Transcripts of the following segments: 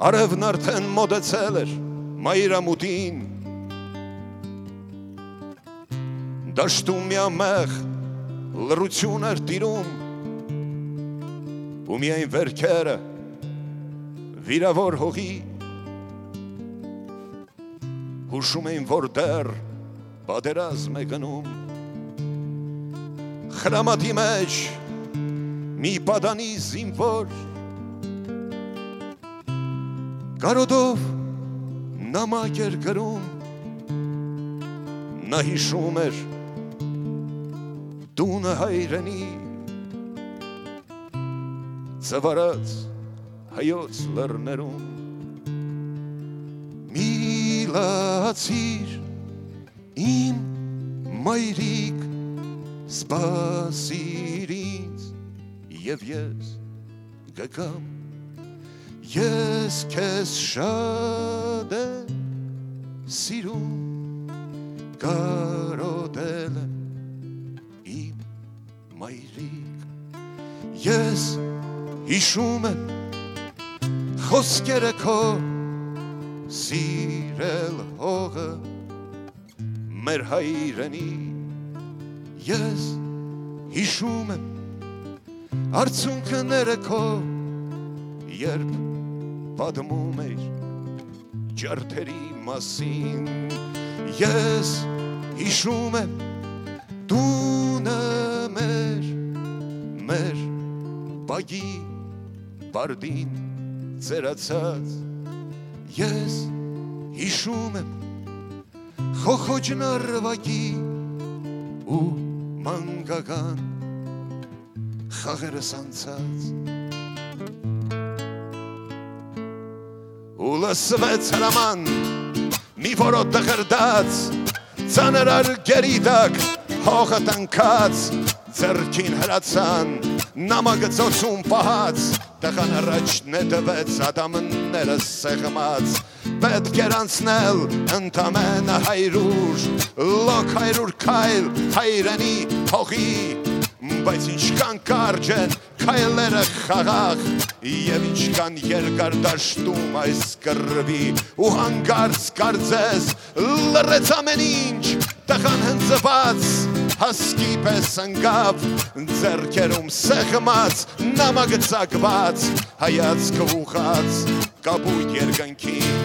Արևն արդեն մոտեցել էր մայրամուտին, դաշտում միամեղ լռություն էր տիրում, ու միայն վերքերը վիրավոր հողի հուշում էին, որ դեռ պատերազմ է գնում։ Խրամատի մեջ մի պատանի զինվոր կարոդով նամակ էր գրում, նա հիշում էր տունը հայրենի, ծվարած հայոց լեռներում։ Մի լացիր իմ մայրիկ, սպասիր ինձ և ես գգամ, ես քեզ շատ եմ սիրում, կարոտել եմ իմ մայրիկ, ես հիշում եմ խոսքերը քո, սիրել հողը մեր հայրենի, ես հիշում եմ արցունքները քո, երբ պատմում էր ջարդերի մասին, ես հիշում եմ տունը մեր բագի բարդին ծերացած, ես հիշում եմ խոխոջն արվակի ու մանգական խաղերս անցած, ու լսվեց հրաման մի որոտ դղրդած, ծանր արգերի տակ հողը տնքած, ձեռքին հրացան նամակը ծոցում պահած, տղան առաջ նետվեց ադամները սեղմած, պետք էր անցնել ընդամենը 100, լոք 100 քայլ հայրենի հողի, բայց ինչքան կարճ են քայլերը խաղաղ, և ինչքան երկար դաշտում այս կռվի, ու հանկարծ կարծես լռեց ամեն ինչ, տղան հնձված հասկի պես ընկավ, ձեռքերում սեղմած նամակը ծակված, հայացքը ուղղած կապույտ երկնքին,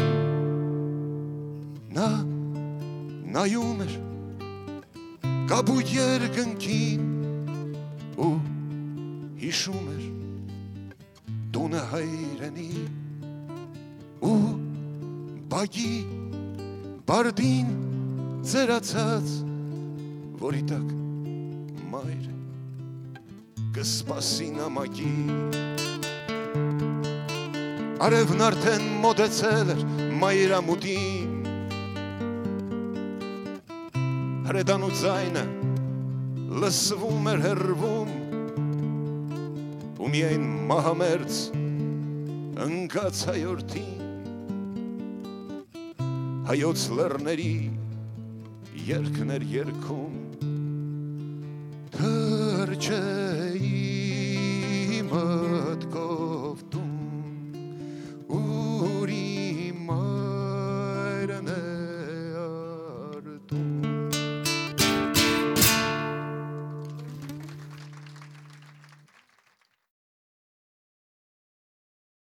նա նայում էր կապույտ երկնքին ու հիշում էր տունը հայրենի ու բագի բարդին ծերացած, որի տակ մայրը կսպասի նամակի, արևն արդեն մոտեցել էր մայրամուտին, հրետանու ձայնը լսվում էր հեռվում, ու միայն մահամերձ ընկած հայորդին, հայոց լեռների երգներ երգում,